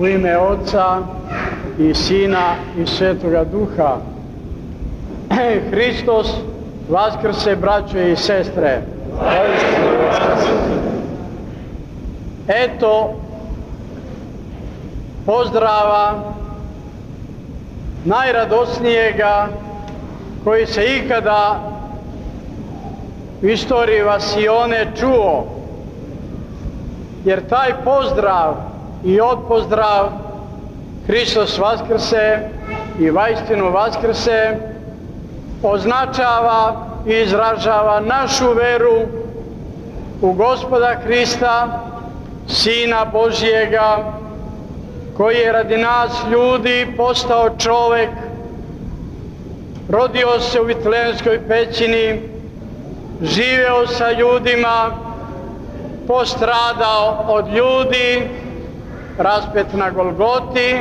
U ime Otca i Sina i Svetoga Duha. Hristos vaskrse, braćo i sestre. Eto pozdrava najradosnijega koji se ikada u istoriji Vasione čuo, jer taj pozdrav i odpozdrav Hristos vaskrse i vaistinu vaskrse označava i izražava našu veru u Gospoda Hrista, Sina Božjega, koji je radi nas ljudi postao čovek, rodio se u Vitlejemskoj pećini, živeo sa ljudima, postradao od ljudi, raspet na Golgoti,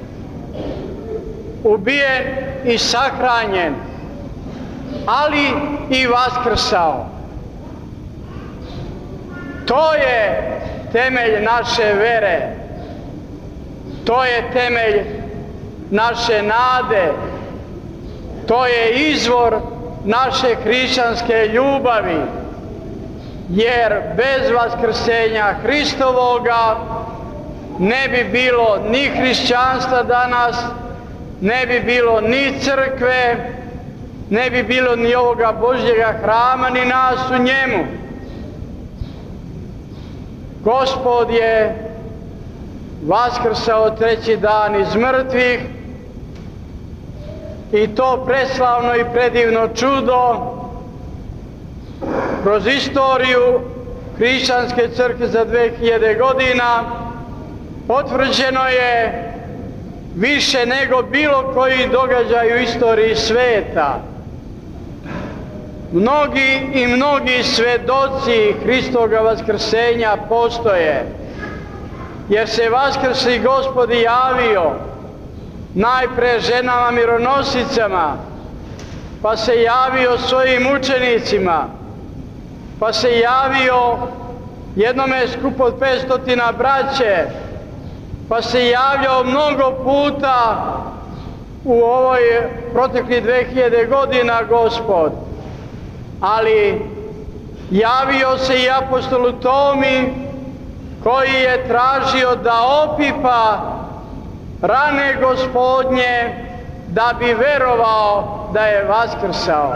ubijen i sahranjen, ali i vaskrsao. To je temelj naše vere, to je temelj naše nade, to je izvor naše hrišćanske ljubavi, jer bez vaskrsenja Hristovoga ne bi bilo ni hrišćanstva danas, ne bi bilo ni crkve, ne bi bilo ni ovoga Božjega hrama, ni nas u njemu. Gospod je vaskrsao treći dan iz mrtvih i to preslavno i predivno čudo kroz istoriju hrišćanske crkve za 2000 godina potvrđeno je više nego bilo koji događaj u istoriji sveta. Mnogi svedoci Hristoga vaskrsenja postoje, jer se vaskrsli Gospod javio najpre ženama mironosicama, pa se javio svojim učenicima, pa se javio jednome skupu od 500 braće, pa se javljao mnogo puta u ovoj proteklih 2000 godina Gospod. Ali javio se i apostolu Tomi, koji je tražio da opipa rane Gospodnje da bi verovao da je vaskrsao.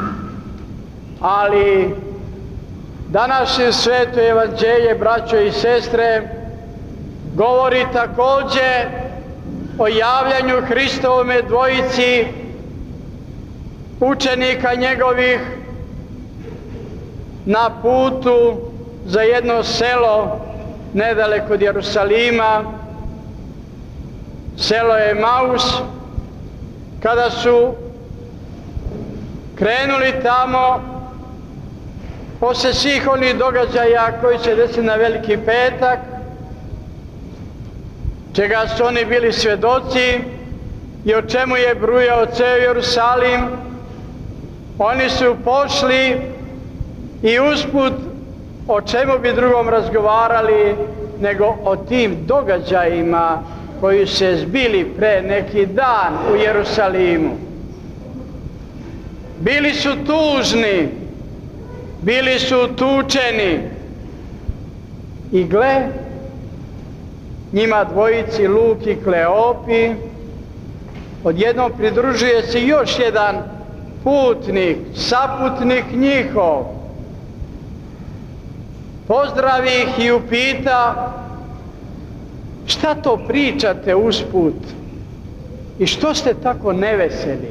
Ali današnje sveto evanđelje, braćo i sestre, govori također o javljanju Hristovome dvojici učenika njegovih na putu za jedno selo nedaleko od Jerusalima, selo Emaus. Kada su krenuli tamo, posle svih onih događaja koji će desiti na Veliki petak, čega su oni bili svedoci i o čemu je brujao ceo Jerusalim, oni su pošli i usput o čemu bi drugom razgovarali nego o tim događajima koji se zbili pre neki dan u Jerusalimu. Bili su tužni, bili su tučeni i gle, njima dvojici Luk i Kleopi odjednom pridružuje se još jedan putnik, saputnik njihov. Pozdravi ih i upita: šta to pričate usput i što ste tako neveseli?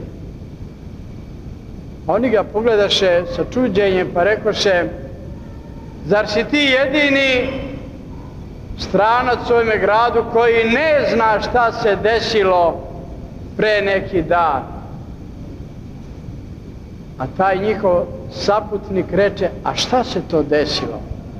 A oni ga pogledaše sa čuđenjem pa rekoše: zar si ti jedini stranac u ovome gradu koji ne zna šta se desilo pre neki dan? A taj njihov saputnik reče: a šta se to desilo?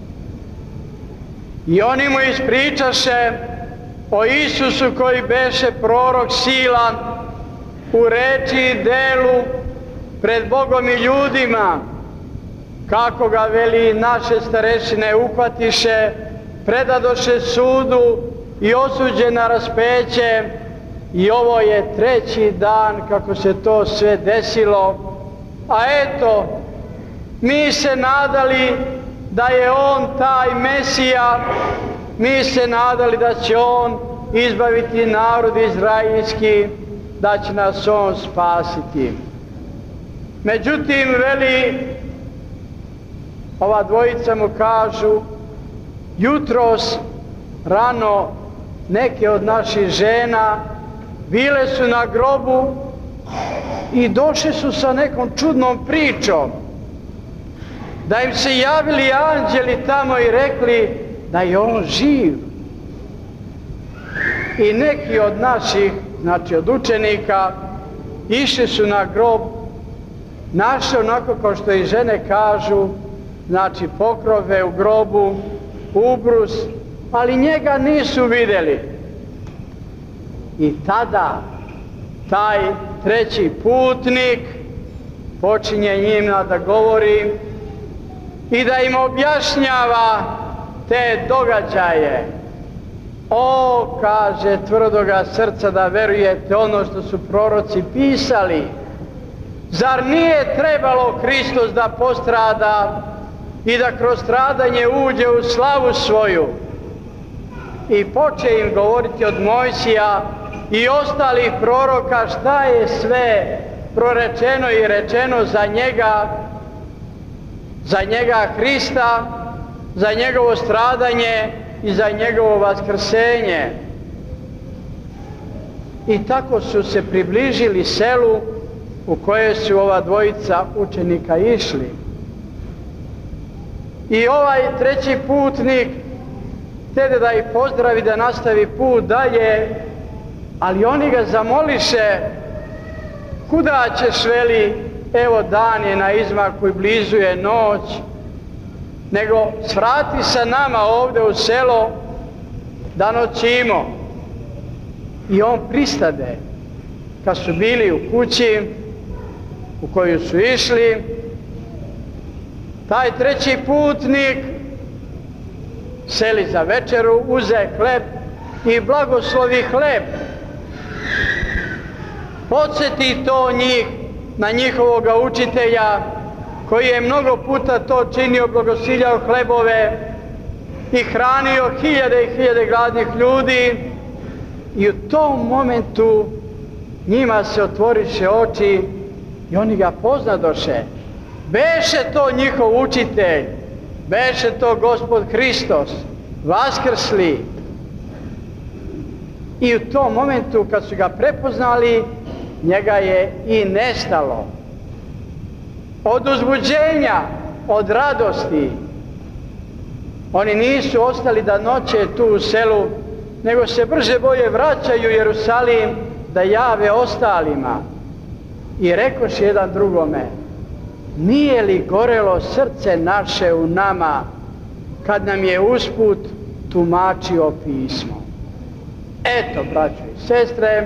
I oni mu ispričaše o Isusu koji beše prorok silan u reči i delu pred Bogom i ljudima, kako ga, veli, naše starešine uhvatiše, predadoše sudu i osuđen na raspeće, i ovo je 3. dan kako se to sve desilo. A eto, mi se nadali da je on taj Mesija, mi se nadali da će on izbaviti narod izraelski, da će nas on spasiti. Međutim, veli, ova dvojica mu kažu, jutros rano neke od naših žena bile su na grobu i došli su sa nekom čudnom pričom, da im se javili anđeli tamo i rekli da je on živ. I neki od naših, znači od učenika, išli su na grob, našli onako kao što i žene kažu, znači pokrove u grobu, ubrus, ali njega nisu vidjeli. I tada taj 3. putnik počinje njima da govori i da im objašnjava te događaje. O, kaže, tvrdoga srca da verujete ono što su proroci pisali. Zar nije trebalo Hristos da postrada i da kroz stradanje uđe u slavu svoju? I poče im govoriti od Mojsija i ostalih proroka šta je sve prorečeno i rečeno za njega Hrista, za njegovo stradanje i za njegovo vaskrsenje. I tako su se približili selu u koje su ova dvojica učenika išli. I ovaj 3. putnik htede da ih pozdravi, da nastavi put dalje, ali oni ga zamoliše, kuda ćeš, veli, evo dan je na izmaku i blizu je noć, nego svrati sa nama ovdje u selo da noćimo. I on pristade. Kad su bili u kući u koju su išli, taj 3. putnik seli za večeru, uze hleb i blagoslovi hleb. Podsjeti to njih na njihovoga učitelja koji je mnogo puta to činio, blagosiljao hlebove i hranio hiljade i hiljade gladnih ljudi. I u tom momentu njima se otvoriše oči i oni ga poznadoše. Beše to njihov učitelj, beše to Gospod Hristos, vaskrsli. I u tom momentu kad su ga prepoznali, njega je i nestalo. Od uzbuđenja, od radosti, oni nisu ostali da noće tu u selu, nego se brže bolje vraćaju u Jerusalim da jave ostalima. I rekoš jedan drugome, nije li gorelo srce naše u nama kad nam je usput tumačio pismo? Eto, braćo i sestre,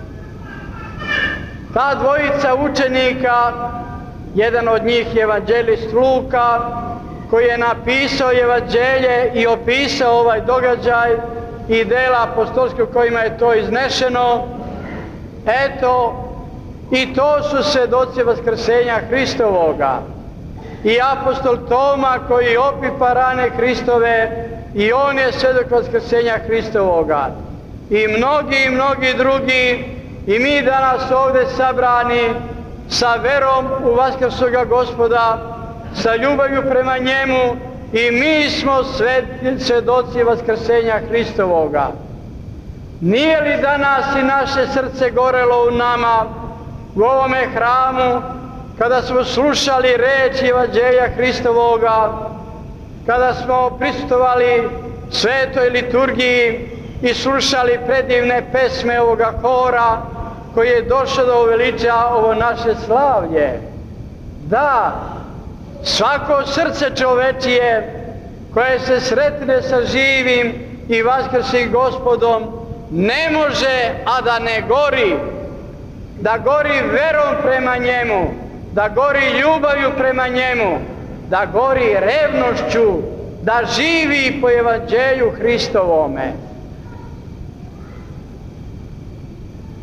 ta dvojica učenika, jedan od njih je evanđelist Luka, koji je napisao evanđelje i opisao ovaj događaj i dela apostolske u kojima je to iznešeno. Eto, i to su svjedoci vaskrsenja Hristovoga. I apostol Toma koji opipa rane Hristove, i on je svjedok vaskrsenja Hristovoga. I mnogi drugi, i mi danas ovdje sabrani sa verom u vaskrsloga Gospoda, sa ljubavlju prema njemu, i mi smo svjedoci vaskrsenja Hristovoga. Nije li danas i naše srce gorelo u nama u ovome hramu kada smo slušali reči evanđelja Hristovoga, kada smo prisustvovali svetoj liturgiji i slušali predivne pesme ovoga hora koji je došao da uveliča ovo naše slavlje? Da, svako srce čovečije koje se sretne sa živim i vaskrslim Gospodom ne može a da ne gori, da gori verom prema njemu, da gori ljubavlju prema njemu, da gori revnošću, da živi po evanđelju Hristovome.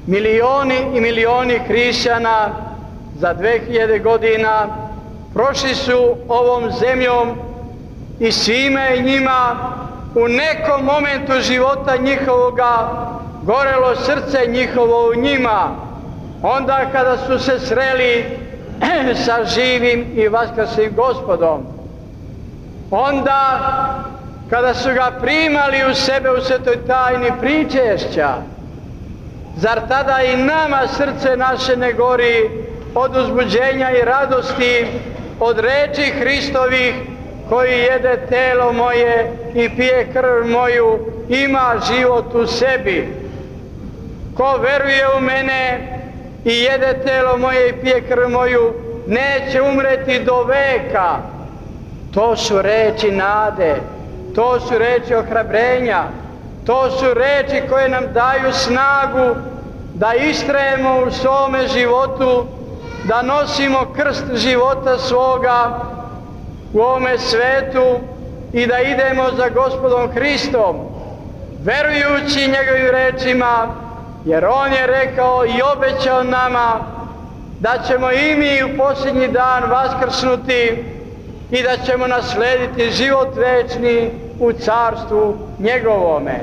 milioni i milioni hrišćana za 2000 godina prošli su ovom zemljom i svima je njima u nekom momentu života njihovoga gorelo srce njihovo u njima, onda kada su se sreli sa živim i vaskrslim Gospodom, onda kada su ga primali u sebe u svetoj tajni pričešća. Zar tada i nama srce naše ne gori od uzbuđenja i radosti od reči Hristovih: koji jede telo moje i pije krv moju ima život u sebi. Ko veruje u mene i jede telo moje i pije krv moju neće umreti do veka. To su reči nade, to su reči ohrabrenja, to su reči koje nam daju snagu da istrajemo u svome životu, da nosimo krst života svoga u ovome svetu i da idemo za Gospodom Hristom, verujući njegovim rečima, jer on je rekao i obećao nama da ćemo i mi u posljednji dan vaskrsnuti i da ćemo naslediti život večni u carstvu njegovome.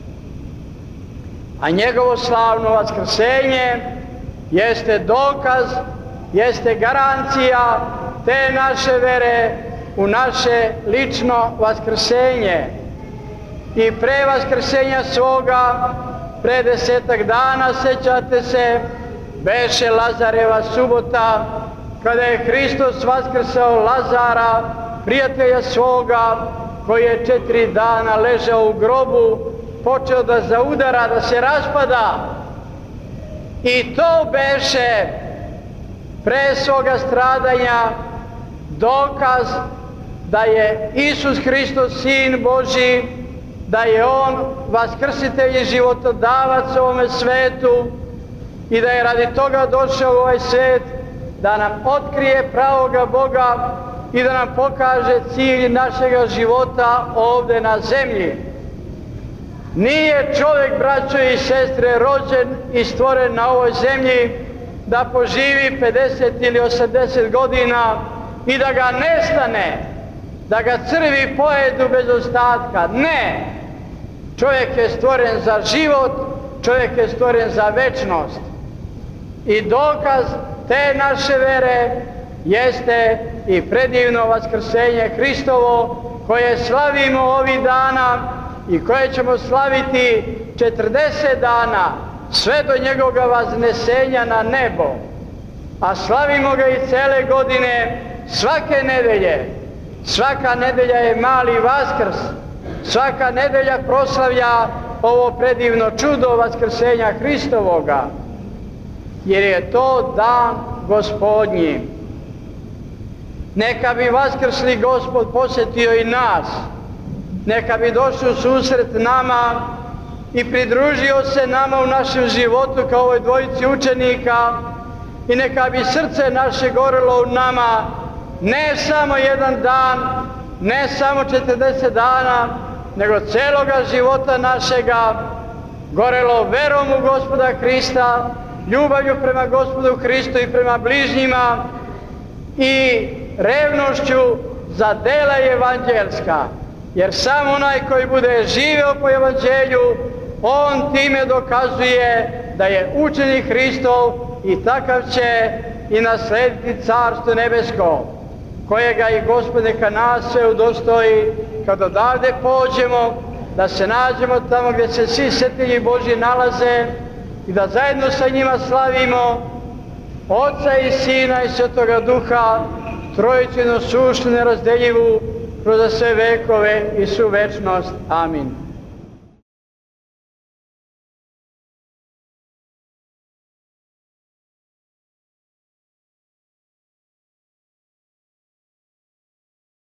A njegovo slavno vaskrsenje jeste dokaz, jeste garancija te naše vere u naše lično vaskrsenje. I pre vaskrsenja svoga, pre 10 dana, sećate se, beše Lazareva subota, kada je Hristos vaskrsao Lazara, prijatelja svoga, koji je 4 dana ležao u grobu, počeo da zaudara, da se raspada. I to beše pre svoga stradanja dokaz da je Isus Hristos Sin Božji, da je On vaskrsitelj i životodavac ovome svetu i da je radi toga došao u ovaj svet da nam otkrije pravoga Boga i da nam pokaže cilj našega života ovde na zemlji. Nije čovjek, braćo i sestre, rođen i stvoren na ovoj zemlji da poživi 50 ili 80 godina i da ga nestane, da ga crvi pojedu bez ostatka. Ne! Čovjek je stvoren za život, čovjek je stvoren za večnost. I dokaz te naše vere jeste i predivno vaskrsenje Hristovo, koje slavimo ovih dana i koje ćemo slaviti 40 dana sve do njegovog vaznesenja na nebo. A slavimo ga i cele godine, svake nedelje. Svaka nedelja je mali Vaskrs, svaka nedelja proslavlja ovo predivno čudo vaskrsenja Hristovoga, jer je to dan Gospodnji. Neka bi vaskrsli Gospod posjetio i nas, neka bi došao u susret nama i pridružio se nama u našem životu kao ovoj dvojici učenika i neka bi srce naše gorelo u nama ne samo jedan dan, ne samo 40 dana, nego celoga života našega gorelo verom u Gospoda Hrista, ljubavlju prema Gospodu Hristu i prema bližnjima i revnošću za dela evanđelska. Jer samo onaj koji bude živeo po evanđelju, on time dokazuje da je učenik Hristov i takav će i naslediti Carstvo nebesko, kojega i Gospod neka nas sve udostoji kad odavde pođemo, da se nađemo tamo gdje se svi svetilji Božji nalaze i da zajedno sa njima slavimo Oca i Sina i Svetoga Duha, Trojicu suštu nerazdeljivu kroz sve vekove i svu večnost. Amin.